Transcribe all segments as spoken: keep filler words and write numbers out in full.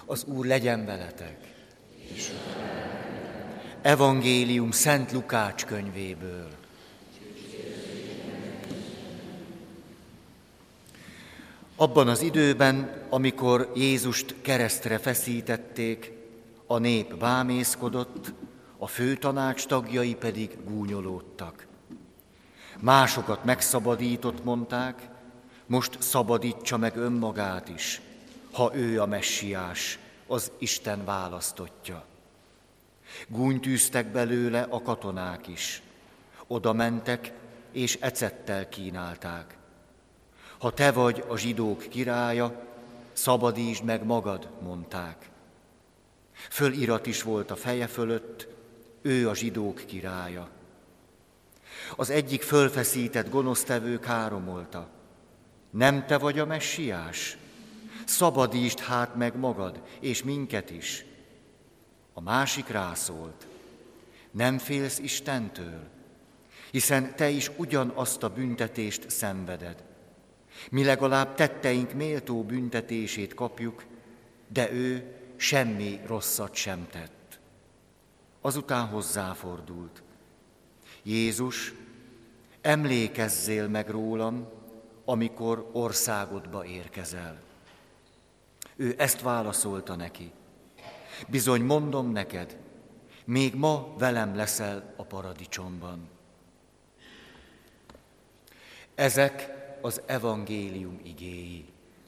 Az Úr legyen veletek. Evangélium Szent Lukács könyvéből. Abban az időben, amikor Jézust keresztre feszítették, a nép bámészkodott, a főtanács tagjai pedig gúnyolódtak. Másokat megszabadított, mondták, most szabadítsa meg önmagát is, ha ő a messiás, az Isten választottja. Gúnytűztek belőle a katonák is. Oda mentek, és ecettel kínálták. Ha te vagy a zsidók királya, szabadítsd meg magad, mondták. Fölirat is volt a feje fölött, ő a zsidók királya. Az egyik fölfeszített gonosztevő káromolta. Nem te vagy a messiás? Szabadítsd hát meg magad, és minket is. A másik rászólt. Nem félsz Istentől, hiszen te is ugyanazt a büntetést szenveded. Mi legalább tetteink méltó büntetését kapjuk, de ő semmi rosszat sem tett. Azután hozzáfordult. Jézus, emlékezzél meg rólam, amikor országodba érkezel. Ő ezt válaszolta neki. Bizony mondom neked, még ma velem leszel a paradicsomban. Ezek az evangélium igéi.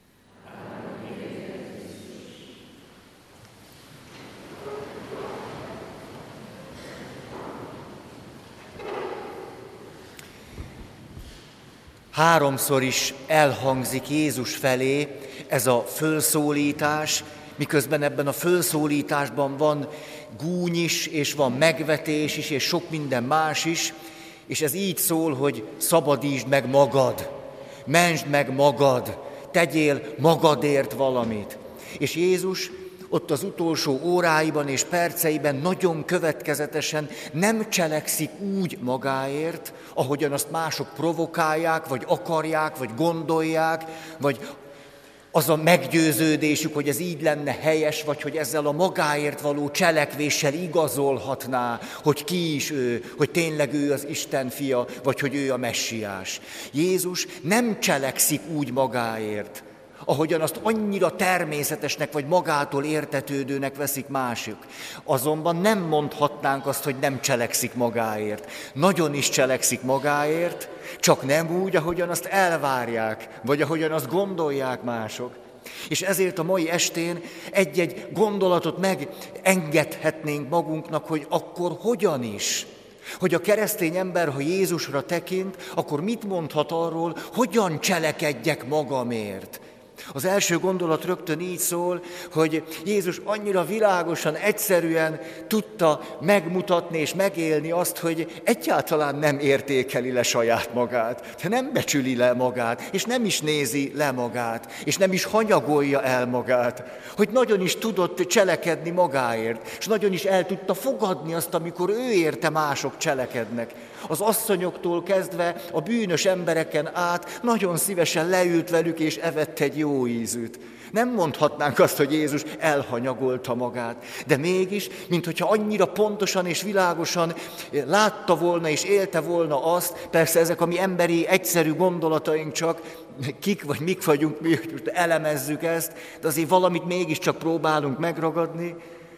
Háromszor is elhangzik Jézus felé ez a fölszólítás, miközben ebben a fölszólításban van gúny is, és van megvetés is, és sok minden más is, és ez így szól, hogy szabadítsd meg magad, mentsd meg magad, tegyél magadért valamit. És Jézus ott az utolsó óráiban és perceiben nagyon következetesen nem cselekszik úgy magáért, ahogyan azt mások provokálják, vagy akarják, vagy gondolják, vagy az a meggyőződésük, hogy ez így lenne helyes, vagy hogy ezzel a magáért való cselekvéssel igazolhatná, hogy ki is ő, hogy tényleg ő az Isten fia, vagy hogy ő a messiás. Jézus nem cselekszik úgy magáért, ahogyan azt annyira természetesnek vagy magától értetődőnek veszik mások. Azonban nem mondhatnánk azt, hogy nem cselekszik magáért. Nagyon is cselekszik magáért, csak nem úgy, ahogyan azt elvárják, vagy ahogyan azt gondolják mások. És ezért a mai estén egy-egy gondolatot megengedhetnénk magunknak, hogy akkor hogyan is. Hogy a keresztény ember, ha Jézusra tekint, akkor mit mondhat arról, hogyan cselekedjek magamért. Az első gondolat rögtön így szól, hogy Jézus annyira világosan, egyszerűen tudta megmutatni és megélni azt, hogy egyáltalán nem értékeli le saját magát, nem becsüli le magát, és nem is nézi le magát, és nem is hanyagolja el magát, hogy nagyon is tudott cselekedni magáért, és nagyon is el tudta fogadni azt, amikor ő érte mások cselekednek. Az asszonyoktól kezdve a bűnös embereken át nagyon szívesen leült velük és evett egy jó ízűt. Nem mondhatnánk azt, hogy Jézus elhanyagolta magát, de mégis, minthogyha annyira pontosan és világosan látta volna és élte volna azt, persze ezek a mi emberi, egyszerű gondolataink csak, kik vagy mik vagyunk, mi elemezzük ezt, de azért valamit mégiscsak próbálunk megragadni,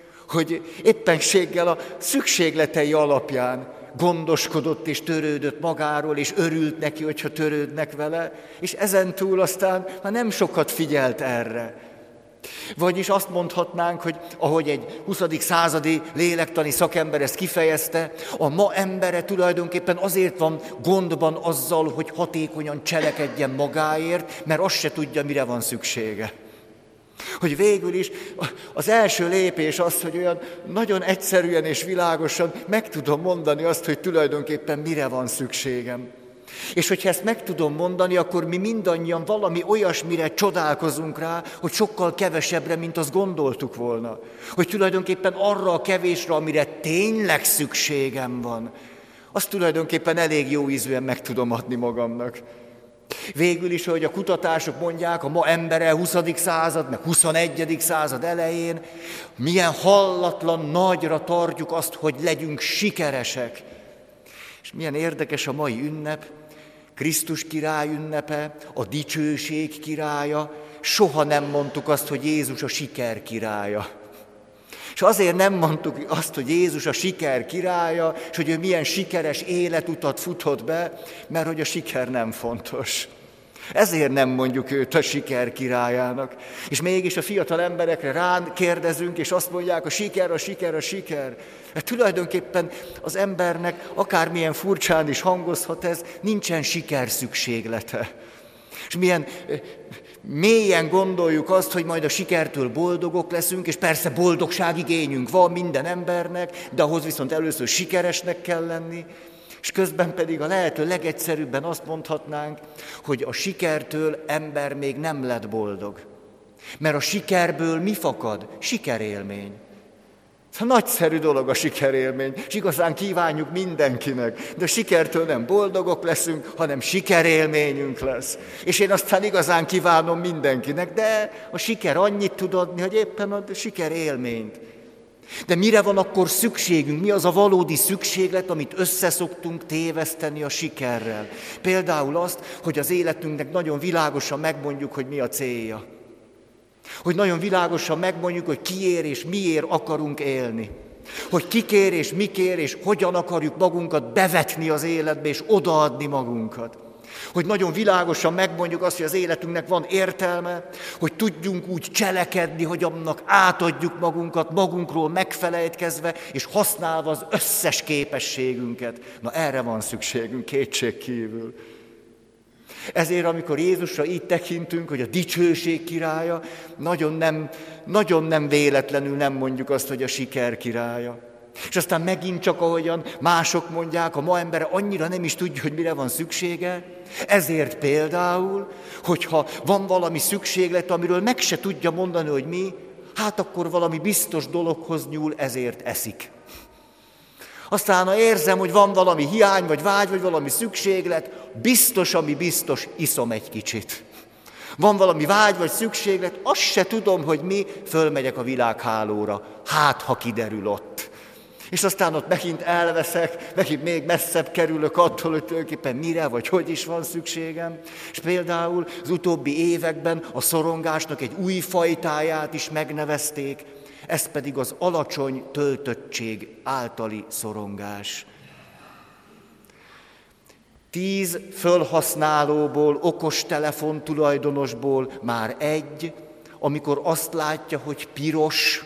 hogy éppenséggel a szükségletei alapján gondoskodott és törődött magáról, és örült neki, hogyha törődnek vele, és ezentúl aztán már nem sokat figyelt erre. Vagyis azt mondhatnánk, hogy ahogy egy huszadik századi lélektani szakember ezt kifejezte, a ma embere tulajdonképpen azért van gondban azzal, hogy hatékonyan cselekedjen magáért, mert azt se tudja, mire van szüksége. Hogy végül is az első lépés az, hogy olyan nagyon egyszerűen és világosan meg tudom mondani azt, hogy tulajdonképpen mire van szükségem. És hogyha ezt meg tudom mondani, akkor mi mindannyian valami olyasmire csodálkozunk rá, hogy sokkal kevesebbre, mint azt gondoltuk volna. Hogy tulajdonképpen arra a kevésre, amire tényleg szükségem van, azt tulajdonképpen elég jó ízűen meg tudom adni magamnak. Végül is, ahogy a kutatások mondják, a ma embere huszadik század, meg huszonegyedik század elején, milyen hallatlan nagyra tartjuk azt, hogy legyünk sikeresek. És milyen érdekes a mai ünnep, Krisztus király ünnepe, a dicsőség királya, soha nem mondtuk azt, hogy Jézus a siker királya. És azért nem mondtuk azt, hogy Jézus a siker királya, és hogy ő milyen sikeres életutat futott be, mert hogy a siker nem fontos. Ezért nem mondjuk őt a siker királyának. És mégis a fiatal emberekre rán kérdezünk, és azt mondják, a siker, a siker, a siker. Mert tulajdonképpen az embernek, akármilyen furcsán is hangozhat ez, nincsen siker szükséglete. És milyen mélyen gondoljuk azt, hogy majd a sikertől boldogok leszünk, és persze boldogságigényünk van minden embernek, de ahhoz viszont először sikeresnek kell lenni, és közben pedig a lehető legegyszerűbben azt mondhatnánk, hogy a sikertől ember még nem lett boldog. Mert a sikerből mi fakad? Sikerélmény. Nagyszerű dolog a sikerélmény, és igazán kívánjuk mindenkinek, de a sikertől nem boldogok leszünk, hanem sikerélményünk lesz. És én aztán igazán kívánom mindenkinek, de a siker annyit tud adni, hogy éppen a sikerélményt. De mire van akkor szükségünk? Mi az a valódi szükséglet, amit összeszoktunk téveszteni a sikerrel? Például azt, hogy az életünknek nagyon világosan megmondjuk, hogy mi a célja. Hogy nagyon világosan megmondjuk, hogy kiért és miért akarunk élni. Hogy kikér és mikér és hogyan akarjuk magunkat bevetni az életbe és odaadni magunkat. Hogy nagyon világosan megmondjuk azt, hogy az életünknek van értelme, hogy tudjunk úgy cselekedni, hogy annak átadjuk magunkat, magunkról megfelejtkezve, és használva az összes képességünket. Na erre van szükségünk kétség kívül. Ezért, amikor Jézusra így tekintünk, hogy a dicsőség királya, nagyon nem, nagyon nem véletlenül nem mondjuk azt, hogy a siker királya. És aztán megint csak ahogyan mások mondják, a ma embere annyira nem is tudja, hogy mire van szüksége, ezért például, hogyha van valami szükséglet, amiről meg se tudja mondani, hogy mi, hát akkor valami biztos dologhoz nyúl, ezért eszik. Aztán, ha érzem, hogy van valami hiány, vagy vágy, vagy valami szükséglet, biztos, ami biztos, iszom egy kicsit. Van valami vágy, vagy szükséglet, azt se tudom, hogy mi, fölmegyek a világhálóra, hát, ha kiderül ott. És aztán ott megint elveszek, megint még messzebb kerülök attól, hogy tulajdonképpen mire, vagy hogy is van szükségem. És például az utóbbi években a szorongásnak egy új fajtáját is megnevezték, ez pedig az alacsony töltöttség általi szorongás. Tíz fölhasználóból, okostelefon tulajdonosból már egy, amikor azt látja, hogy piros,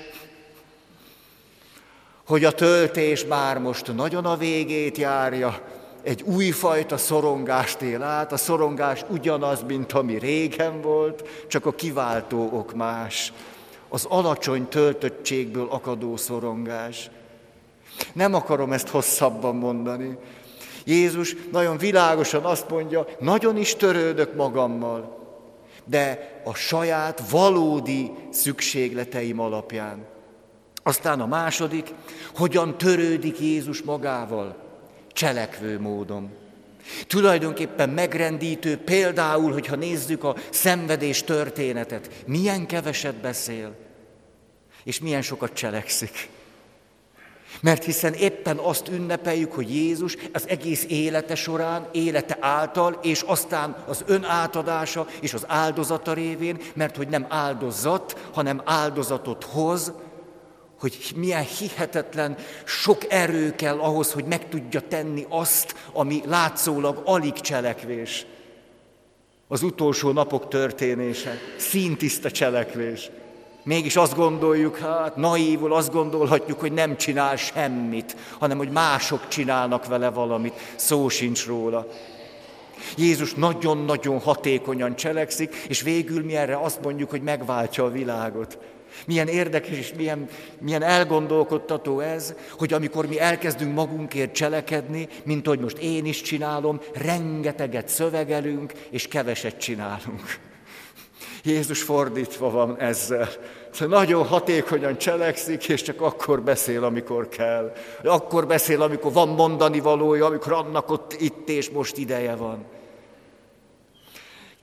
hogy a töltés már most nagyon a végét járja, egy újfajta szorongást él át, a szorongás ugyanaz, mint ami régen volt, csak a kiváltó ok más. Az alacsony töltöttségből akadó szorongás. Nem akarom ezt hosszabban mondani. Jézus nagyon világosan azt mondja, nagyon is törődök magammal, de a saját valódi szükségleteim alapján. Aztán a második, hogyan törődik Jézus magával? Cselekvő módon. Tulajdonképpen megrendítő, például, hogyha nézzük a szenvedés történetet, milyen keveset beszél, és milyen sokat cselekszik. Mert hiszen éppen azt ünnepeljük, hogy Jézus az egész élete során, élete által, és aztán az önátadása és az áldozata révén, mert hogy nem áldozat, hanem áldozatot hoz, hogy milyen hihetetlen sok erő kell ahhoz, hogy meg tudja tenni azt, ami látszólag alig cselekvés. Az utolsó napok történése, színtiszta cselekvés. Mégis azt gondoljuk, hát naívul azt gondolhatjuk, hogy nem csinál semmit, hanem hogy mások csinálnak vele valamit, szó sincs róla. Jézus nagyon-nagyon hatékonyan cselekszik, és végül mi erre azt mondjuk, hogy megváltja a világot. Milyen érdekes és milyen, milyen elgondolkodtató ez, hogy amikor mi elkezdünk magunkért cselekedni, mint ahogy most én is csinálom, rengeteget szövegelünk, és keveset csinálunk. Jézus fordítva van ezzel. Szóval nagyon hatékonyan cselekszik, és csak akkor beszél, amikor kell. Akkor beszél, amikor van mondani valója, amikor annak ott itt és most ideje van.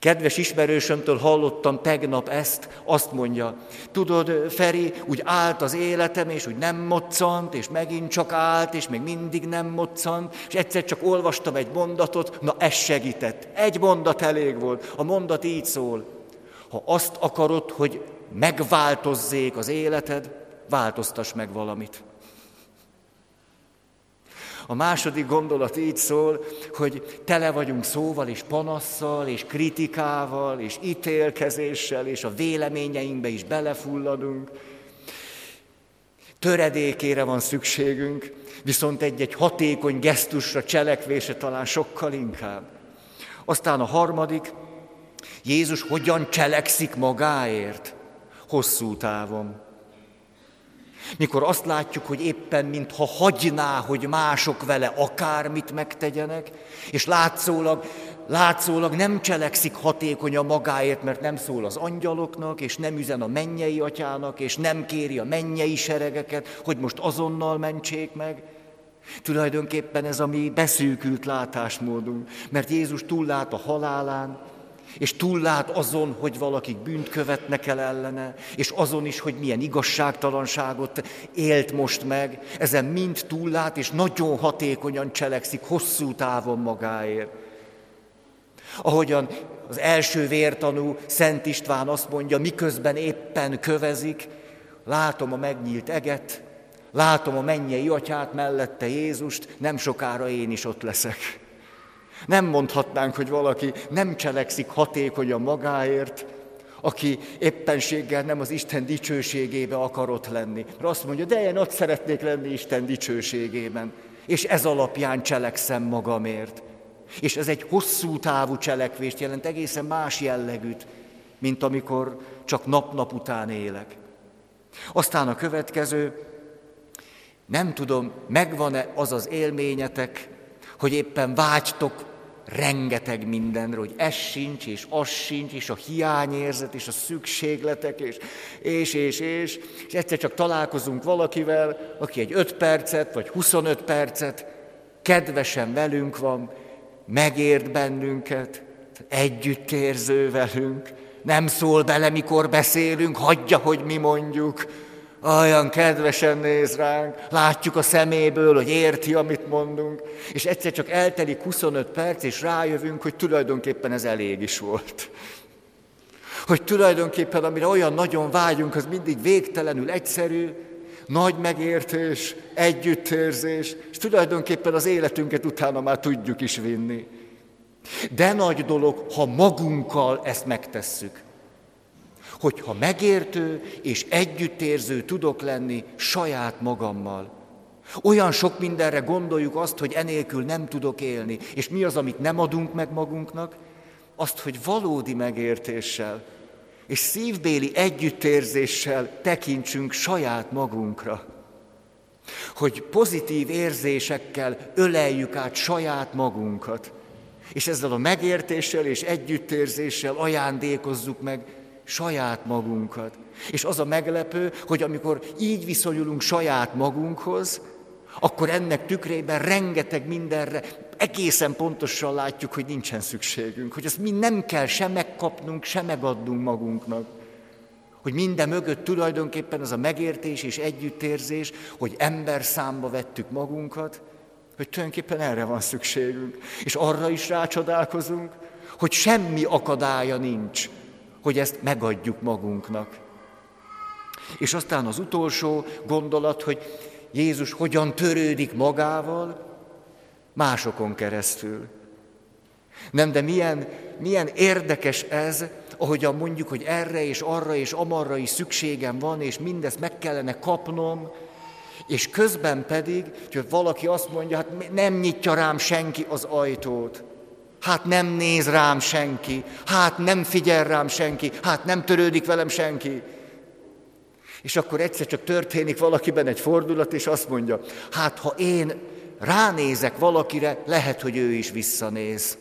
Kedves ismerősömtől hallottam tegnap ezt, azt mondja, tudod, Feri, úgy állt az életem, és úgy nem moccant, és megint csak állt, és még mindig nem moccant, és egyszer csak olvastam egy mondatot, na ez segített. Egy mondat elég volt. A mondat így szól, ha azt akarod, hogy megváltozzék az életed, változtass meg valamit. A második gondolat így szól, hogy tele vagyunk szóval, és panasszal, és kritikával, és ítélkezéssel, és a véleményeinkbe is belefulladunk. Töredékére van szükségünk, viszont egy-egy hatékony gesztusra, cselekvésre talán sokkal inkább. Aztán a harmadik, Jézus hogyan cselekszik magáért? Hosszú távon. Mikor azt látjuk, hogy éppen mintha hagyná, hogy mások vele akármit megtegyenek, és látszólag, látszólag nem cselekszik hatékonyan magáért, mert nem szól az angyaloknak, és nem üzen a mennyei atyának, és nem kéri a mennyei seregeket, hogy most azonnal mentsék meg. Tulajdonképpen ez a mi beszűkült látásmódunk, mert Jézus túllát a halálán, és túllát azon, hogy valakik bűnt követnek el ellene, és azon is, hogy milyen igazságtalanságot élt most meg, ezen mind túllát, és nagyon hatékonyan cselekszik hosszú távon magáért. Ahogyan az első vértanú Szent István azt mondja, miközben éppen kövezik, látom a megnyílt eget, látom a mennyei atyát, mellette Jézust, nem sokára én is ott leszek. Nem mondhatnánk, hogy valaki nem cselekszik hatékonyan magáért, aki éppenséggel nem az Isten dicsőségébe akarott lenni. Mert azt mondja, de én ott szeretnék lenni Isten dicsőségében, és ez alapján cselekszem magamért. És ez egy hosszú távú cselekvést jelent, egészen más jellegűt, mint amikor csak nap-nap után élek. Aztán a következő, nem tudom, megvan-e az az élményetek, hogy éppen vágytok rengeteg mindenre, hogy ez sincs, és az sincs, és a hiányérzet, és a szükségletek, és, és, és, és, és egyszer csak találkozunk valakivel, aki egy öt percet, vagy huszonöt percet kedvesen velünk van, megért bennünket, együttérző velünk, nem szól bele, mikor beszélünk, hagyja, hogy mi mondjuk, olyan kedvesen néz ránk, látjuk a szeméből, hogy érti, amit mondunk, és egyszer csak eltelik huszonöt perc, és rájövünk, hogy tulajdonképpen ez elég is volt. Hogy tulajdonképpen, amire olyan nagyon vágyunk, az mindig végtelenül egyszerű, nagy megértés, együttérzés, és tulajdonképpen az életünket utána már tudjuk is vinni. De nagy dolog, ha magunkkal ezt megtesszük. Hogyha megértő és együttérző tudok lenni saját magammal. Olyan sok mindenre gondoljuk azt, hogy enélkül nem tudok élni. És mi az, amit nem adunk meg magunknak? Azt, hogy valódi megértéssel és szívbéli együttérzéssel tekintsünk saját magunkra. Hogy pozitív érzésekkel öleljük át saját magunkat. És ezzel a megértéssel és együttérzéssel ajándékozzuk meg saját magunkat. És az a meglepő, hogy amikor így viszonyulunk saját magunkhoz, akkor ennek tükrében rengeteg mindenre egészen pontosan látjuk, hogy nincsen szükségünk. Hogy ezt mi nem kell sem megkapnunk, sem megadnunk magunknak. Hogy minden mögött tulajdonképpen az a megértés és együttérzés, hogy ember számba vettük magunkat, hogy tulajdonképpen erre van szükségünk. És arra is rácsodálkozunk, hogy semmi akadálya nincs, hogy ezt megadjuk magunknak. És aztán az utolsó gondolat, hogy Jézus hogyan törődik magával, másokon keresztül. Nem, de milyen, milyen érdekes ez, ahogyan mondjuk, hogy erre és arra és amarra is szükségem van, és mindezt meg kellene kapnom, és közben pedig, hogy valaki azt mondja, hát nem nyitja rám senki az ajtót, hát nem néz rám senki, hát nem figyel rám senki, hát nem törődik velem senki. És akkor egyszer csak történik valakiben egy fordulat, és azt mondja, hát ha én ránézek valakire, lehet, hogy ő is visszanéz.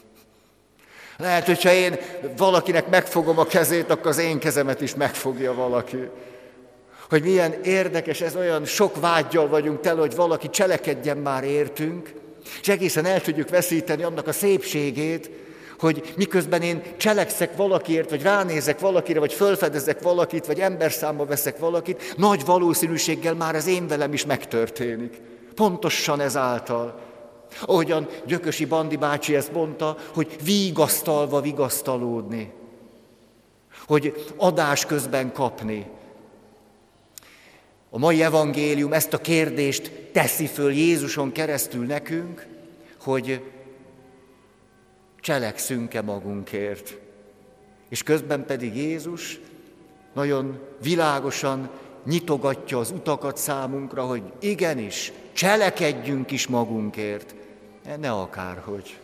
Lehet, hogyha én valakinek megfogom a kezét, akkor az én kezemet is megfogja valaki. Hogy milyen érdekes, ez olyan sok vággyal vagyunk tele, hogy valaki cselekedjen már értünk, és egészen el tudjuk veszíteni annak a szépségét, hogy miközben én cselekszek valakiért, vagy ránézek valakire, vagy fölfedezek valakit, vagy emberszámba veszek valakit, nagy valószínűséggel már az én velem is megtörténik. Pontosan ezáltal. Ahogyan Gyökösi Bandi bácsi ezt mondta, hogy vigasztalva vigasztalódni. Hogy adás közben kapni. A mai evangélium ezt a kérdést teszi föl Jézuson keresztül nekünk, hogy cselekszünk-e magunkért. És közben pedig Jézus nagyon világosan nyitogatja az utakat számunkra, hogy igenis, cselekedjünk is magunkért, ne akárhogy.